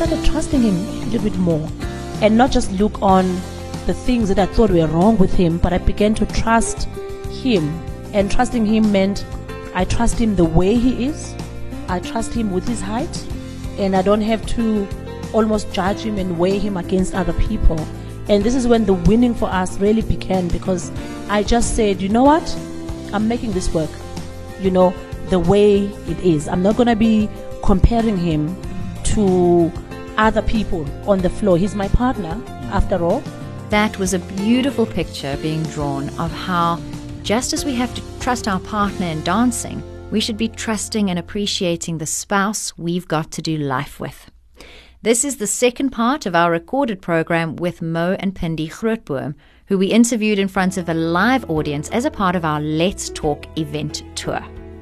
started trusting him a little bit more, and not just look on the things that I thought were wrong with him, but I began to trust him. And trusting him meant I trust him the way he is. I trust him with his height, and I don't have to almost judge him and weigh him against other people. And this is when the winning for us really began, because I just said, you know what? I'm making this work, the way it is. I'm not going to be comparing him to other people on the floor. He's my partner, after all. That was a beautiful picture being drawn of how, just as we have to trust our partner in dancing, we should be trusting and appreciating the spouse we've got to do life with. This is the second part of our recorded program with Mo and Pindi Grootboom, who we interviewed in front of a live audience as a part of our Let's Talk event tour.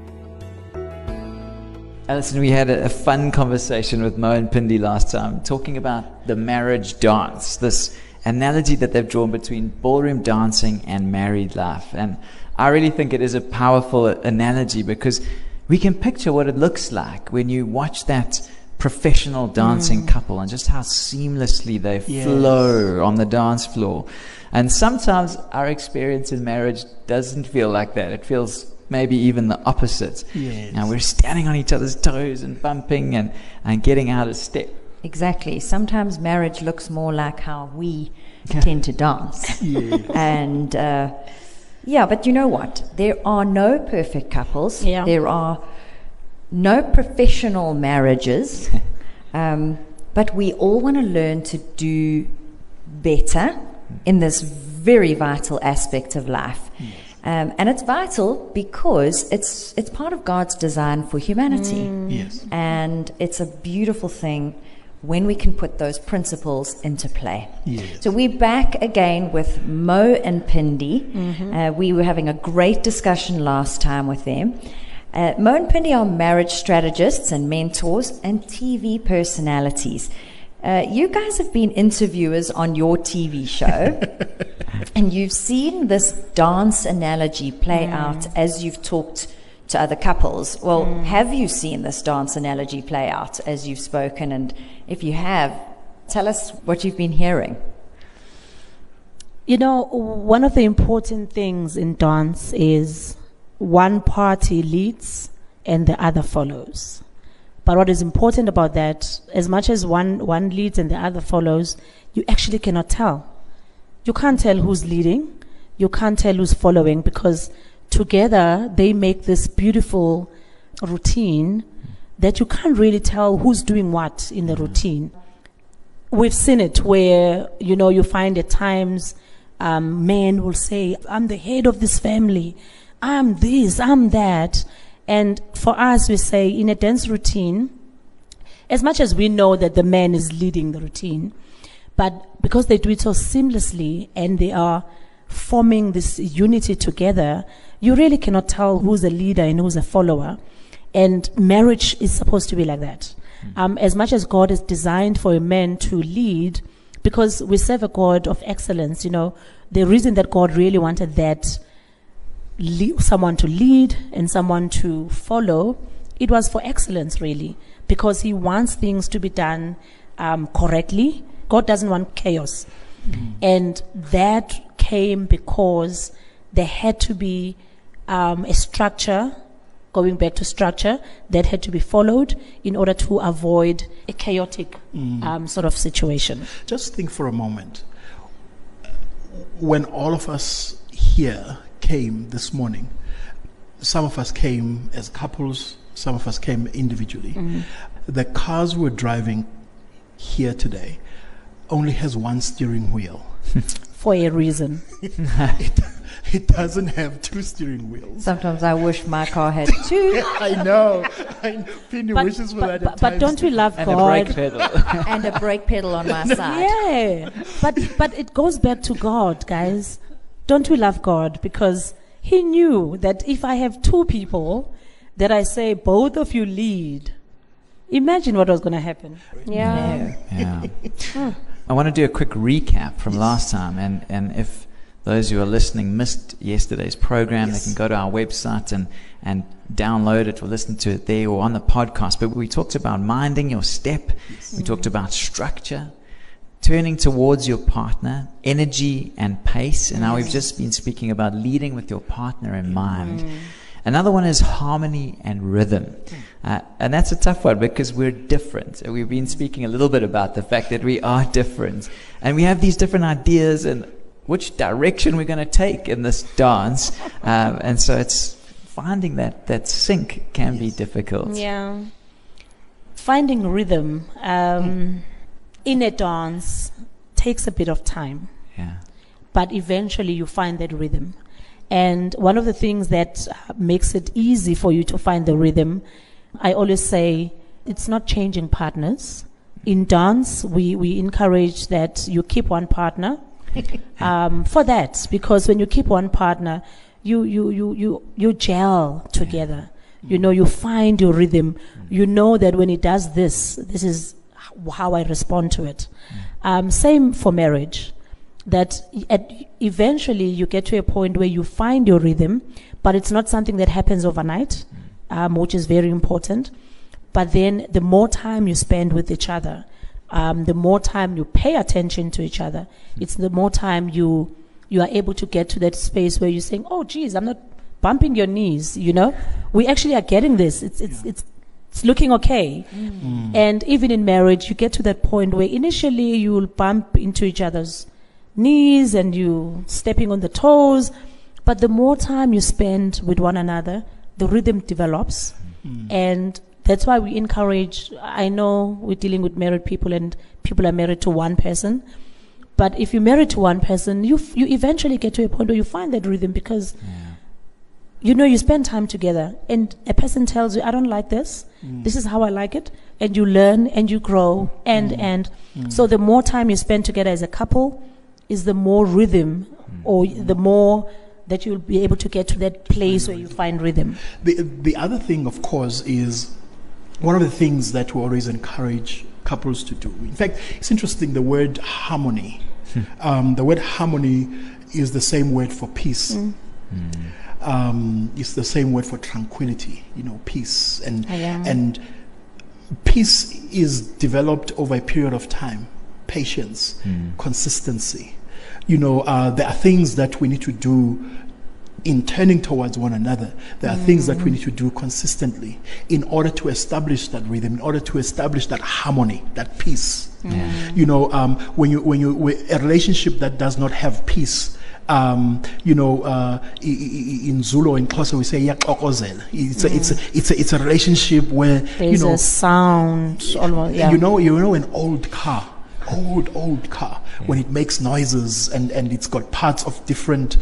Alison, we had a fun conversation with Mo and Pindi last time, talking about the marriage dance, this analogy that they've drawn between ballroom dancing and married life. And I really think it is a powerful analogy, because we can picture what it looks like when you watch that professional dancing couple and just how seamlessly they flow on the dance floor. And sometimes our experience in marriage doesn't feel like that. It feels maybe even the opposite. Yes. Now we're standing on each other's toes and bumping and getting out of step. Exactly. Sometimes marriage looks more like how we tend to dance. Yes. And but you know what? There are no perfect couples. Yeah. There are no professional marriages. But we all want to learn to do better in this very vital aspect of life. Yes. And it's vital because it's part of God's design for humanity. Yes. And it's a beautiful thing when we can put those principles into play. Yes. So we're back again with Mo and Pindi. We were having a great discussion last time with them. Mo and Pindi are marriage strategists and mentors and TV personalities. You guys have been interviewers on your TV show, and you've seen this dance analogy play out as you've talked to other couples. Well, have you seen this dance analogy play out as you've spoken? And if you have, tell us what you've been hearing. One of the important things in dance is one party leads and the other follows. But what is important about that, as much as one leads and the other follows, you actually cannot tell. You can't tell who's leading. You can't tell who's following, because together they make this beautiful routine that you can't really tell who's doing what in the routine. We've seen it where, you find at times men will say, I'm the head of this family. I'm this, I'm that. And for us, we say in a dance routine, as much as we know that the man is leading the routine, but because they do it so seamlessly and they are forming this unity together, you really cannot tell who's a leader and who's a follower. And marriage is supposed to be like that. As much as God is designed for a man to lead, because we serve a God of excellence, the reason that God really wanted that someone to lead and someone to follow, it was for excellence, really, because he wants things to be done correctly. God doesn't want chaos. And that came because there had to be a structure, going back to structure, that had to be followed in order to avoid a chaotic sort of situation. Just think for a moment. When all of us here came this morning, some of us came as couples, some of us came individually. The cars we're driving here today only has one steering wheel. For a reason. It doesn't have two steering wheels. Sometimes I wish my car had two. I know. Pindi wishes for that at but times don't we too. love And God? a brake pedal. And a brake pedal on my side. Yeah, but it goes back to God, guys. Don't we love God? Because he knew that if I have two people that I say, both of you lead, imagine what was going to happen. Yeah. Yeah. I want to do a quick recap from last time, and if those who are listening missed yesterday's program, Yes. they can go to our website and download it or listen to it there or on the podcast. But we talked about minding your step. We talked about structure, turning towards your partner, energy and pace. And now we've just been speaking about leading with your partner in mind. Another one is harmony and rhythm. And that's a tough one because we're different. We've been speaking a little bit about the fact that we are different. And we have these different ideas and which direction we're going to take in this dance. And so it's finding that sync can be difficult. Yeah. Finding rhythm in a dance takes a bit of time, Yeah. but eventually you find that rhythm. And one of the things that makes it easy for you to find the rhythm, I always say, it's not changing partners. In dance, we encourage that you keep one partner for that, because when you keep one partner, you gel together. You know, you find your rhythm. You know that when it does this is how I respond to it. Same for marriage. That eventually you get to a point where you find your rhythm, but it's not something that happens overnight, which is very important. But then the more time you spend with each other, the more time you pay attention to each other, it's the more time you are able to get to that space where you're saying, oh, geez, I'm not bumping your knees, you know? We actually are getting this. It's looking okay. And even in marriage, you get to that point where initially you will bump into each other's knees and you stepping on the toes, but the more time you spend with one another, the rhythm develops. And that's why we encourage, I know we're dealing with married people and people are married to one person, but if you're married to one person, you eventually get to a point where you find that rhythm because you know you spend time together and a person tells you, I don't like this, this is how I like it, and you learn and you grow and so the more time you spend together as a couple is the more rhythm or the more that you'll be able to get to that place where you find rhythm. The other thing, of course, is one of the things that we always encourage couples to do. In fact, it's interesting, the word harmony. The word harmony is the same word for peace. It's the same word for tranquility, you know, peace. And peace is developed over a period of time. Patience, consistency. You know, there are things that we need to do in turning towards one another. There are things that we need to do consistently in order to establish that rhythm, in order to establish that harmony, that peace. You know, when a relationship that does not have peace, you know, in Zulu, in Xhosa, we say "Yaxokozela." It's a relationship where There's a sound almost. Yeah. you know an old car, when it makes noises and it's got parts of different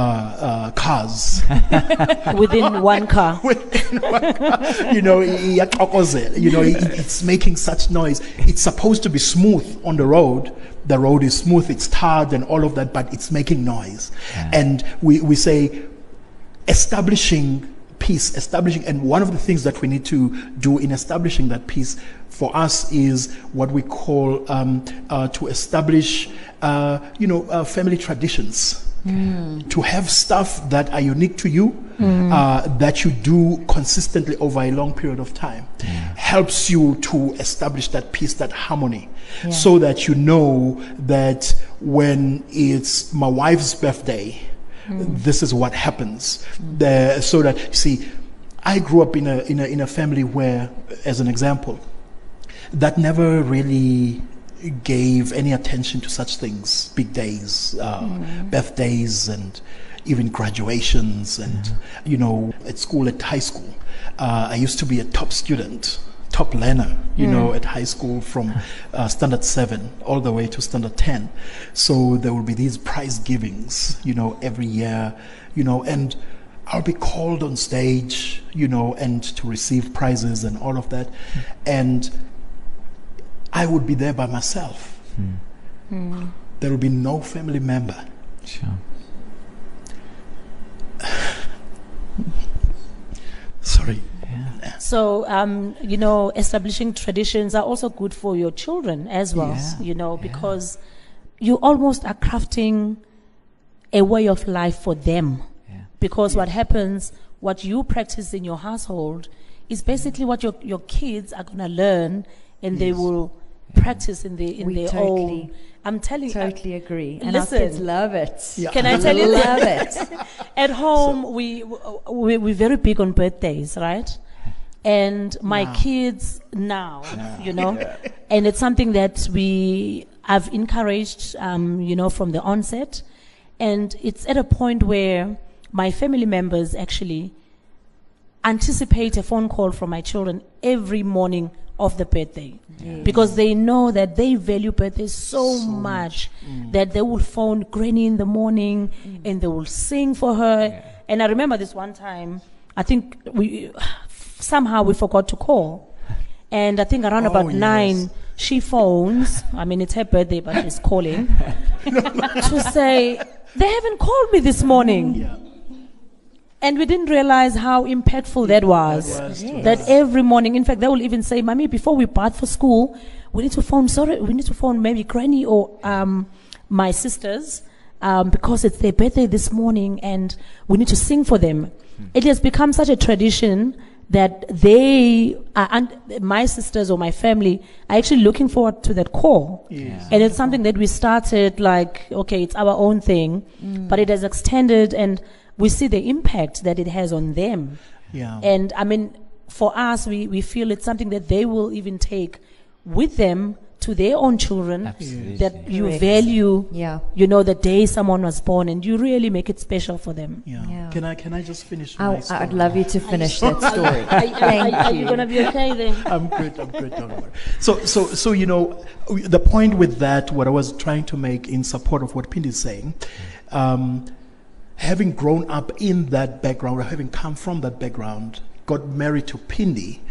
cars Within one car. you know, it's making such noise. It's supposed to be smooth on the road. The road is smooth, it's tarred and all of that, but it's making noise. And we say establishing peace, and one of the things that we need to do in establishing that peace for us is what we call to establish family traditions. To have stuff that are unique to you, that you do consistently over a long period of time, helps you to establish that peace, that harmony, so that you know that when it's my wife's birthday, this is what happens. So that, see, I grew up in a family where, as an example, that never really gave any attention to such things, big days, birthdays, and even graduations. And you know, at school, at high school, I used to be a top student, top learner, you know, at high school from standard 7 all the way to standard 10. So there will be these prize givings, you know, every year, you know, and I'll be called on stage, you know, and to receive prizes and all of that. And I would be there by myself. There will be no family member. Sure. Sorry. So, you know, establishing traditions are also good for your children as well, Yeah. you know, because you almost are crafting a way of life for them. Yeah. Because what happens, what you practice in your household is basically what your kids are going to learn, and they will practice in We their totally- own. I'm telling you. Totally agree. And Listen. our kids love it. Yeah. Can I tell you Love that? it. At home, we're very big on birthdays, right? And my kids now, and it's something that I've encouraged, from the onset. And it's at a point where my family members actually anticipate a phone call from my children every morning of the birthday, because they know that they value birthdays so much that they will phone Granny in the morning and they will sing for her. And I remember this one time, I think somehow we forgot to call, and I think around about 9 she phones. I mean, it's her birthday, but she's calling to say they haven't called me this morning. Yeah. And we didn't realize how impactful that was. That every morning, in fact, they will even say, "Mommy, before we part for school, we need to phone maybe Granny or my sisters, because it's their birthday this morning and we need to sing for them." It has become such a tradition that they are, my sisters or my family are actually looking forward to that call. Yes. And it's something that we started like, okay, it's our own thing, but it has extended, and we see the impact that it has on them. Yeah. And I mean, for us, we feel it's something that they will even take with them to their own children. Absolutely. That you Correct. value, Yeah. the day someone was born, and you really make it special for them. Yeah. Yeah. Can I just finish my story? I'd love you to finish that story. Thank Are you you. going to be okay then? I'm good. Don't worry. So, the point with that, what I was trying to make in support of what Pindi is saying, having grown up in that background, or having come from that background, got married to Pindi,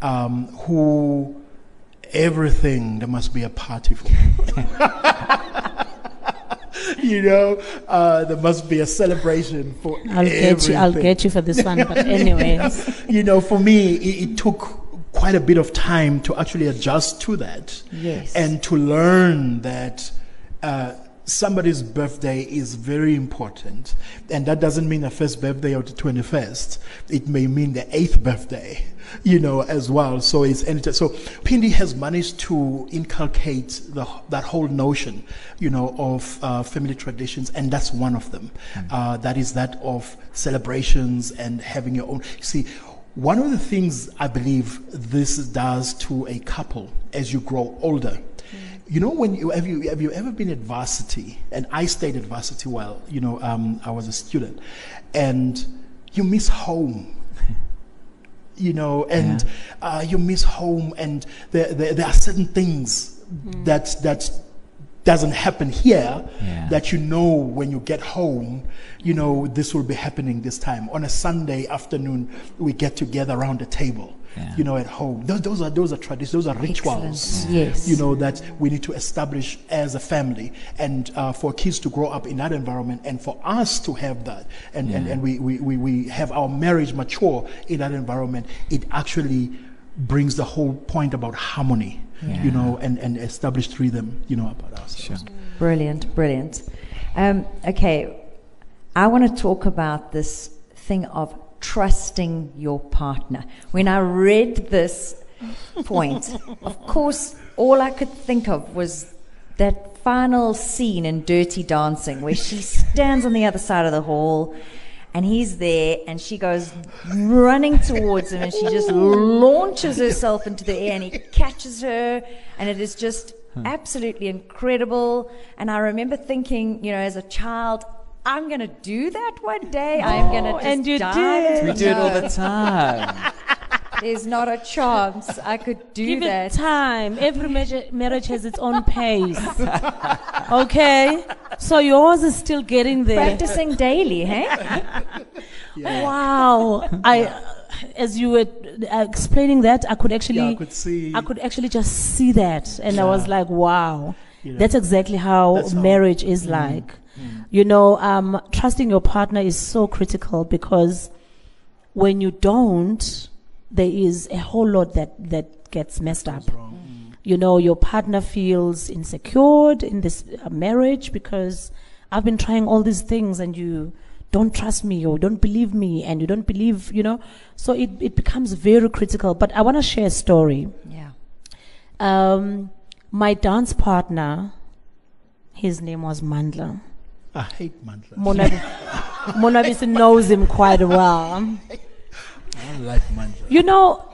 who everything there must be a party for. There must be a celebration for everything. I'll get you for this one, but anyways. For me, it took quite a bit of time to actually adjust to that. Yes. And to learn that somebody's birthday is very important. And that doesn't mean the first birthday or the 21st. It may mean the 8th birthday, as well. So so Pindi has managed to inculcate that whole notion, of family traditions, and that's one of them. That is that of celebrations and having your own. See, one of the things I believe this does to a couple as you grow older, when have you ever been at varsity? And I stayed at varsity while I was a student, and you miss home. You miss home, and there are certain things that doesn't happen here, that when you get home, this will be happening this time. On a Sunday afternoon, we get together around the table, at home. Those are traditions, those are rituals, Yes. that we need to establish as a family, and for kids to grow up in that environment, and for us to have that, and we have our marriage mature in that environment. It actually brings the whole point about harmony, and established rhythm, about ourselves. Sure. Brilliant. Okay, I want to talk about this thing of trusting your partner. When I read this point, of course, all I could think of was that final scene in Dirty Dancing where she stands on the other side of the hall and he's there and she goes running towards him and she just launches herself into the air and he catches her, and it is just absolutely incredible. And I remember thinking, as a child, I'm going to do that one day. I'm going to just and you dive did. into We do it all No, the time. There's not a chance I could do Give that. it time. Every marriage has its own pace. Okay? So yours is still getting there. Practicing daily, hey? Wow. As you were explaining that, I could actually I could see. just see that. And I was like, wow. That's exactly how That's how- marriage is like. Trusting your partner is so critical, because when you don't, there is a whole lot that gets messed up. Your partner feels insecure in this marriage because I've been trying all these things and you don't trust me or don't believe me and you don't believe, So it becomes very critical. But I want to share a story. Yeah. My dance partner, his name was Mandla. I hate Mandla. Monabisi knows him quite well. I like Mandla.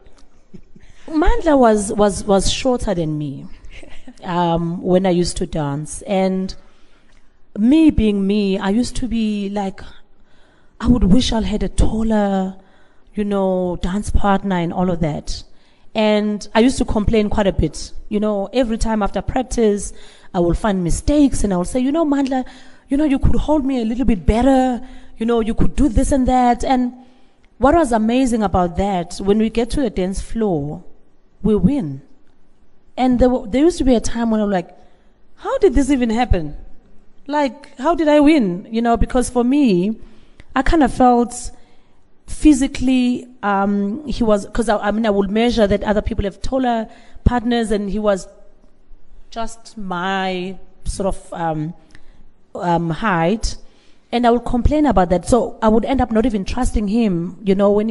Mandla was shorter than me when I used to dance. And me being me, I used to be like, I would wish I had a taller, dance partner and all of that. And I used to complain quite a bit. Every time after practice, I will find mistakes and I will say, Mandla, you could hold me a little bit better. You could do this and that. And what was amazing about that, when we get to the dance floor, we win. And there used to be a time when I'm like, how did this even happen? Like, how did I win? Because for me, I kind of felt physically, he was, because I would measure that other people have taller partners and he was just my sort of height. And I would complain about that. So I would end up not even trusting him, when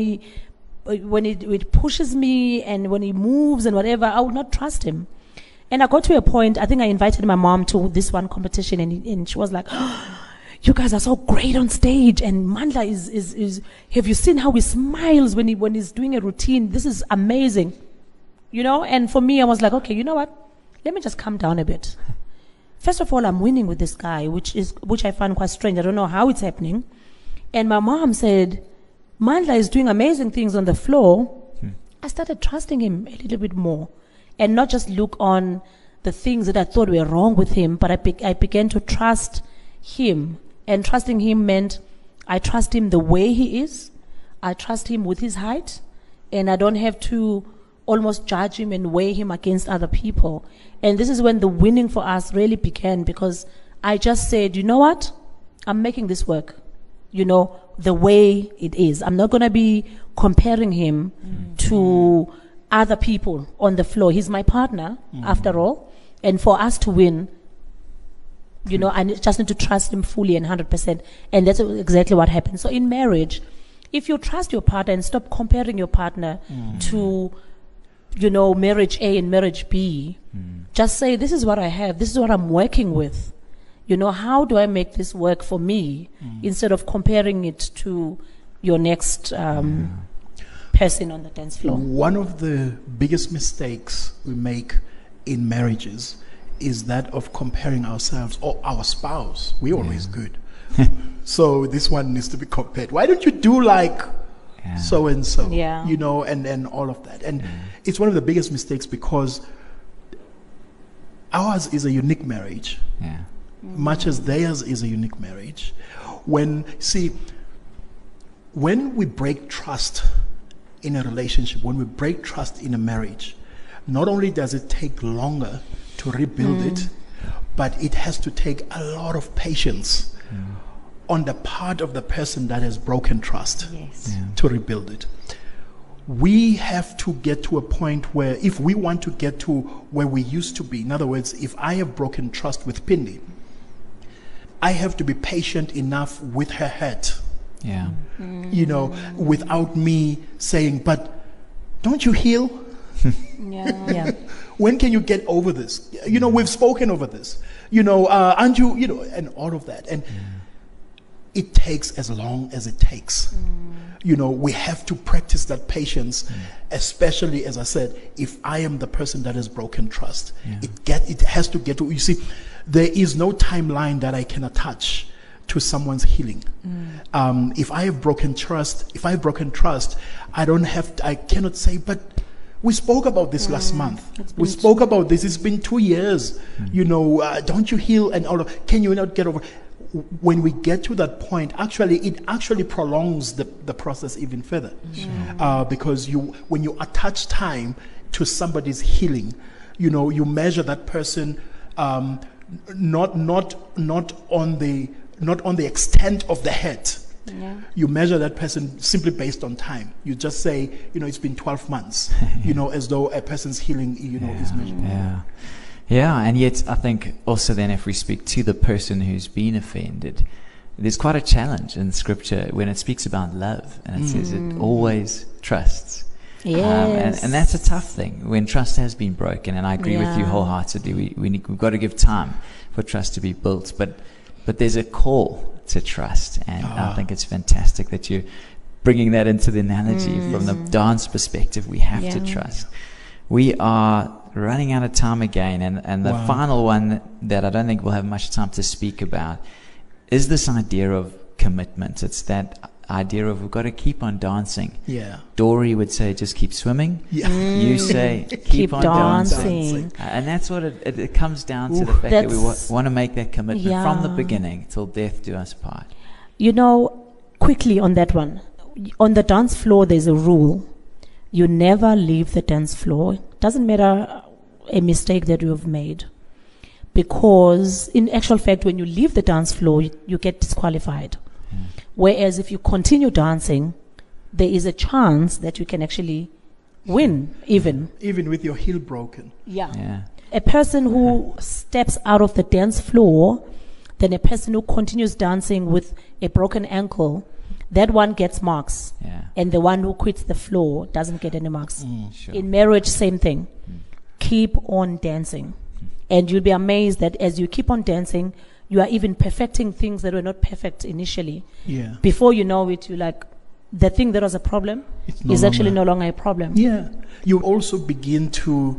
he pushes me and when he moves and whatever, I would not trust him. And I got to a point, I think I invited my mom to this one competition and she was like, oh, you guys are so great on stage. And Mandla is have you seen how he smiles when he's doing a routine? This is amazing. And for me, I was like, okay, you know what? Let me just calm down a bit. First of all, I'm winning with this guy, which I find quite strange. I don't know how it's happening. And my mom said, Mandla is doing amazing things on the floor. I started trusting him a little bit more and not just look on the things that I thought were wrong with him, but I began to trust him. And trusting him meant I trust him the way he is. I trust him with his height. And I don't have to almost judge him and weigh him against other people. And this is when the winning for us really began, because I just said, you know what? I'm making this work, the way it is. I'm not going to be comparing him to other people on the floor. He's my partner, after all. And for us to win, I just need to trust him fully and 100%. And that's exactly what happened. So in marriage, if you trust your partner and stop comparing your partner to marriage A and marriage B, just say, this is what I have, this is what I'm working with. How do I make this work for me, instead of comparing it to your next person on the dance floor? One of the biggest mistakes we make in marriages is that of comparing ourselves or our spouse. We're always good. So this one needs to be compared. Why don't you do like so and so? And all of that. And it's one of the biggest mistakes, because ours is a unique marriage, much as theirs is a unique marriage. When we break trust in a relationship, when we break trust in a marriage, not only does it take longer to rebuild it, but it has to take a lot of patience on the part of the person that has broken trust to rebuild it. We have to get to a point where, if we want to get to where we used to be, in other words, if I have broken trust with Pindi, I have to be patient enough with her hurt. Without me saying, but don't you heal? When can you get over this? We've spoken over this. Aren't you, and all of that. And it takes as long as it takes. We have to practice that patience, especially, as I said, if I am the person that has broken trust. It has to get to, you see, there is no timeline that I can attach to someone's healing. If I have broken trust, I cannot say, but we spoke about this last month. We spoke about this. It's been 2 years. Don't you heal and all of, can you not get over? When we get to that point, it actually prolongs the process even further. Because when you attach time to somebody's healing, you measure that person not on the extent of the hurt. You measure that person simply based on time. You just say, it's been 12 months, as though a person's healing, is measured. Yeah, and yet I think also then if we speak to the person who's been offended, there's quite a challenge in Scripture when it speaks about love, and it says it always trusts. Yes. And that's a tough thing when trust has been broken, and I agree with you Yeah. wholeheartedly. We've got to give time for trust to be built, but there's a call to trust, and I think it's fantastic that you're bringing that into the analogy from the dance perspective. We have to trust. We are running out of time again, and the final one that I don't think we'll have much time to speak about is this idea of commitment. It's that idea of we've got to keep on dancing. Yeah. Dory would say just keep swimming. Yeah. You say keep on dancing. And that's what it comes down to, the fact that we want to make that commitment from the beginning till death do us part. You know, quickly on that one, on the dance floor, there's a rule. You never leave the dance floor. Doesn't matter a mistake that you have made. Because in actual fact, when you leave the dance floor, you get disqualified. Whereas if you continue dancing, there is a chance that you can actually win even with your heel broken. Yeah. A person who steps out of the dance floor, then a person who continues dancing with a broken ankle, that one gets marks. Yeah. And the one who quits the floor doesn't get any marks. Sure. In marriage, same thing. Keep on dancing. And you'll be amazed that as you keep on dancing, you are even perfecting things that were not perfect initially. Yeah. Before you know it, you're like, the thing that was a problem is actually no longer a problem. Yeah. You also begin to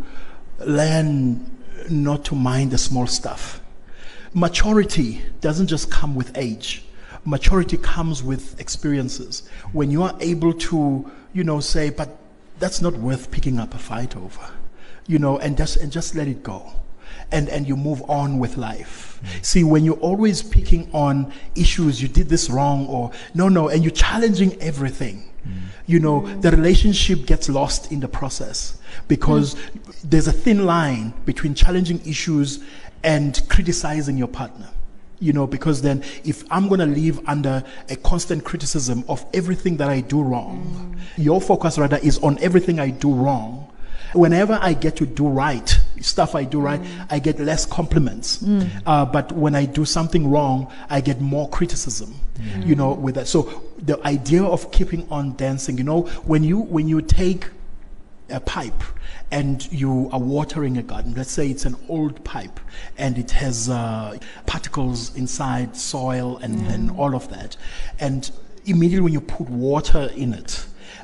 learn not to mind the small stuff. Maturity doesn't just come with age. Maturity comes with experiences. When you are able to, say, but that's not worth picking up a fight over, and just let it go. And you move on with life. See, when you're always picking on issues, you did this wrong, or no, and you're challenging everything, the relationship gets lost in the process, because there's a thin line between challenging issues and criticizing your partner. Because then if I'm going to live under a constant criticism of everything that I do wrong, your focus rather is on everything I do wrong. Whenever I get to do right, stuff I do right, I get less compliments. But when I do something wrong, I get more criticism, with that. So the idea of keeping on dancing, when you take a pipe and you are watering a garden, let's say it's an old pipe and it has particles inside, soil and all of that. And immediately when you put water in it,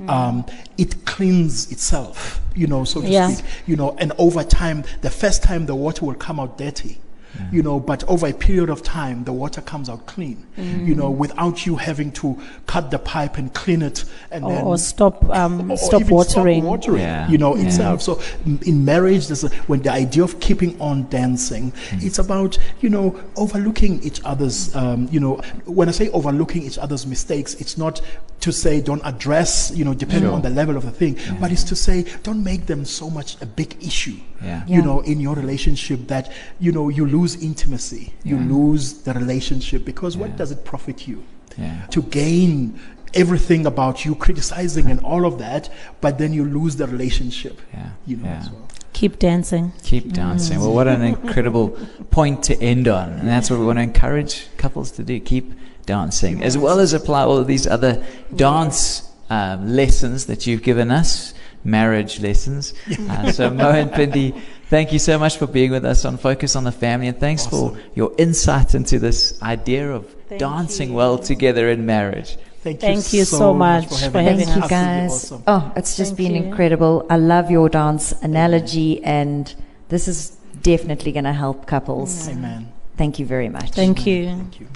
it cleans itself, so to speak, and over time, the first time the water will come out dirty, but over a period of time, the water comes out clean, without you having to cut the pipe and clean it and or stop watering. Itself. So in marriage, when the idea of keeping on dancing, it's about, overlooking each other's, when I say overlooking each other's mistakes, it's not to say don't address, depending on the level of the thing, but it's to say don't make them so much a big issue, in your relationship that, you lose intimacy, you lose the relationship, because what does it profit you to gain everything about you criticizing and all of that, but then you lose the relationship, as well. Keep dancing. Keep dancing. Well, what an incredible point to end on. And that's what we want to encourage couples to do. Keep dancing, as well as apply all of these other dance lessons that you've given us, marriage lessons. So Mo and Pindi, thank you so much for being with us on Focus on the Family, and thanks for your insight into this idea of dancing well together in marriage. Thank you so much for having us. Thank you, guys. Awesome. Oh, it's just been incredible. I love your dance analogy, and this is definitely going to help couples. Amen. Thank you very much. Thank you. Thank you.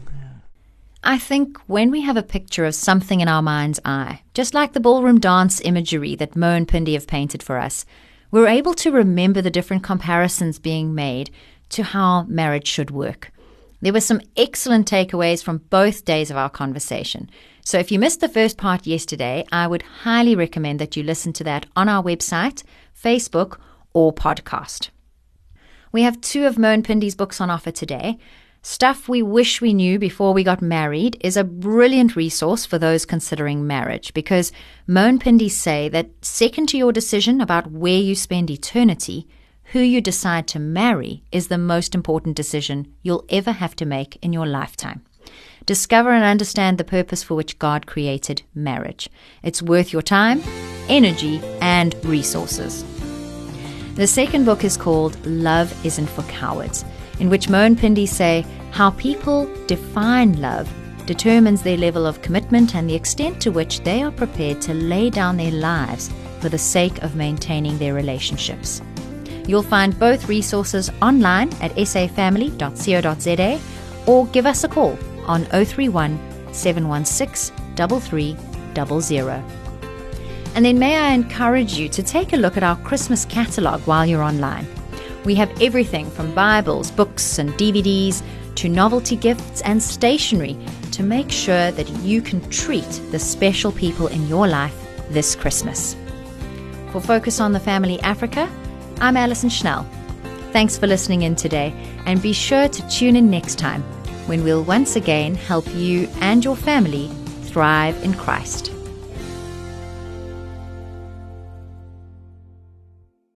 I think when we have a picture of something in our mind's eye, just like the ballroom dance imagery that Mo and Pindi have painted for us, we're able to remember the different comparisons being made to how marriage should work. There were some excellent takeaways from both days of our conversation. So if you missed the first part yesterday, I would highly recommend that you listen to that on our website, Facebook, or podcast. We have 2 of Mo and Pindi's books on offer today. Stuff We Wish We Knew Before We Got Married is a brilliant resource for those considering marriage, because Mo and Pindi say that second to your decision about where you spend eternity, who you decide to marry is the most important decision you'll ever have to make in your lifetime. Discover and understand the purpose for which God created marriage. It's worth your time, energy, and resources. The second book is called Love Isn't for Cowards, in which Mo and Pindi say how people define love determines their level of commitment and the extent to which they are prepared to lay down their lives for the sake of maintaining their relationships. You'll find both resources online at safamily.co.za or give us a call on 031 716 3300. And then may I encourage you to take a look at our Christmas catalogue while you're online. We have everything from Bibles, books and DVDs to novelty gifts and stationery to make sure that you can treat the special people in your life this Christmas. For Focus on the Family Africa, I'm Alison Schnell. Thanks for listening in today, and be sure to tune in next time when we'll once again help you and your family thrive in Christ.